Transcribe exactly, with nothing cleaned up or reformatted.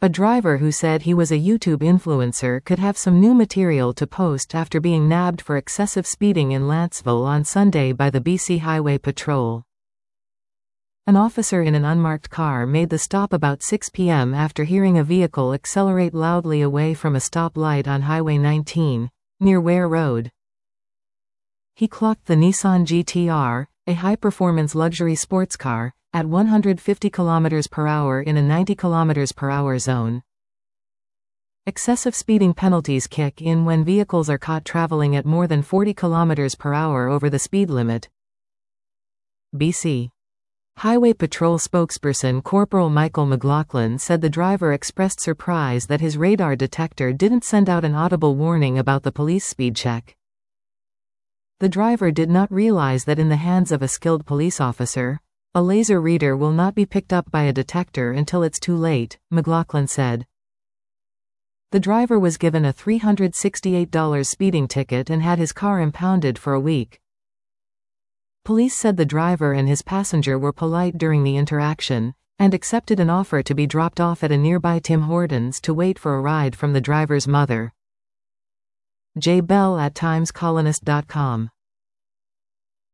A driver who said he was a YouTube influencer could have some new material to post after being nabbed for excessive speeding in Lanceville on Sunday by the B C Highway Patrol. An officer in an unmarked car made the stop about six p m after hearing a vehicle accelerate loudly away from a stoplight on Highway nineteen, near Ware Road. He clocked the Nissan G T R, a high-performance luxury sports car, at one hundred fifty kilometers per hour in a ninety kilometers per hour zone. Excessive speeding penalties kick in when vehicles are caught traveling at more than forty kilometers per hour over the speed limit. B C Highway Patrol spokesperson Corporal Michael McLaughlin said the driver expressed surprise that his radar detector didn't send out an audible warning about the police speed check. The driver did not realize that in the hands of a skilled police officer, a laser reader will not be picked up by a detector until it's too late, McLaughlin said. The driver was given a three hundred sixty-eight dollar speeding ticket and had his car impounded for a week. Police said the driver and his passenger were polite during the interaction, and accepted an offer to be dropped off at a nearby Tim Hortons to wait for a ride from the driver's mother. Jay Bell at times colonist dot com